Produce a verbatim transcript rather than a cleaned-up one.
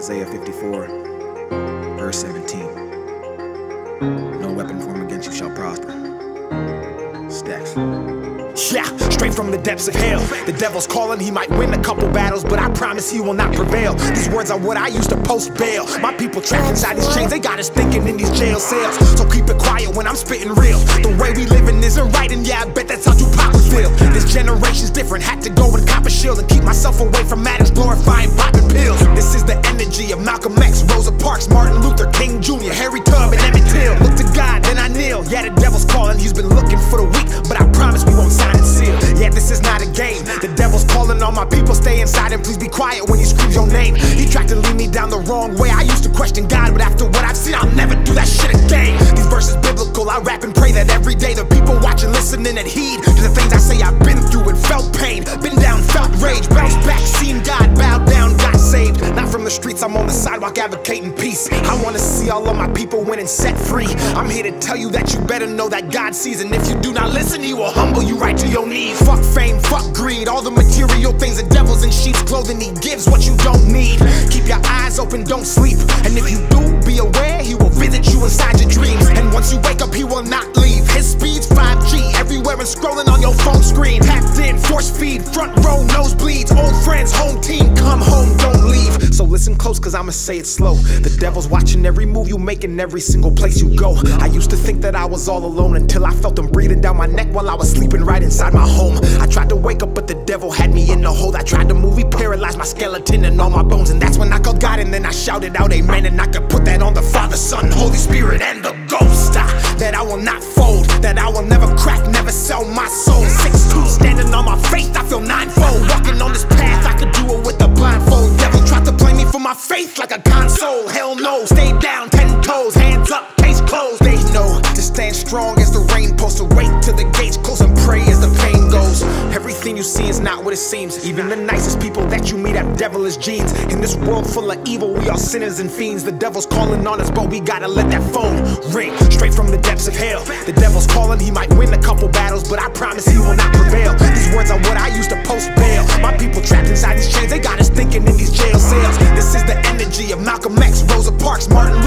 Isaiah fifty-four, verse seventeen. No weapon formed against you shall prosper. Stacks. Yeah, straight from the depths of hell. The devil's calling, he might win a couple battles, but I promise he will not prevail. These words are what I used to post bail. My people trapped inside these chains, they got us thinking in these jail cells. So keep it quiet when I'm spitting real. The way we living isn't right, and yeah, I bet that's how Tupac would feel. This generation's different, had to go with a copper shield and keep myself away from addicts glorifying popping pills. This is the energy of Malcolm X, Rosa Parks, Martin Luther King Junior, Harry Tubman, and Emmett Till. Look to God, then I kneel. Yeah, the devil's calling, he's been looking for the weak, but I promise we won't sign and seal. Yeah, this is not a game. The devil's calling all my people, stay inside and please be quiet when he screams your name. He tried to lead me down the wrong way. I used to question God, but after what I've seen, I'll never do that shit again. These verses biblical, I rap and pray that every day the people watching, listening, and heed to the things I say. I've been through it, felt pain, been down, felt rage, bounced back, seen God, bowed down, got saved. Not from the streets, I'm on the sidewalk advocating peace. I wanna see all of my people winning set free. I'm here to tell you that you better know that God sees, and if you do not listen, he will humble you right to your knees. Fuck fame, fuck greed, all the material things, the devil's in sheep's clothing, he gives what you don't need. Keep your eyes open, don't sleep, and if you do, be aware, he will visit you inside your dreams. And once you wake up, he will not leave. His speed's five G, everywhere and scrolling on your phone screen. Tapped in, force feed, front row, nosebleeds, old friends, home team, come home, don't leave. So listen close, cause I'ma say it slow. The devil's watching every move you make in every single place you go. I used to think that I was all alone until I felt him breathing down my neck while I was sleeping right inside my home. I tried to wake up, but the devil had me in the hole. I tried to move, he paralyzed my skeleton and all my bones. And that's when I called God, and then I shouted out amen. And I could put that on the Father, Son, Holy Spirit, and the Ghost. I, that I will not fold, that I will never crack, never sell my soul. six two, standing on my faith, I feel ninefold. Walking on this path, I could do it with a blindfold. Devil tried to play me for my faith like a console. Hell no, stay down, ten toes, hands up, case closed. They know to stand strong as the rain post, to wait till the gates close and pray as the pain goes. Everything you see is not what it seems. Even the nicest people that you meet have devilish genes. In this world full of evil, we are sinners and fiends. The devil's calling on us, but we gotta let that phone ring. Straight from the depths of hell. The devil's calling, he might win a couple battles, but I promise he will not prevail. These words are what I used to post bail. My people trapped inside these chains, they got us thinking in these jail cells. This is the energy of Malcolm X, Rosa Parks, Martin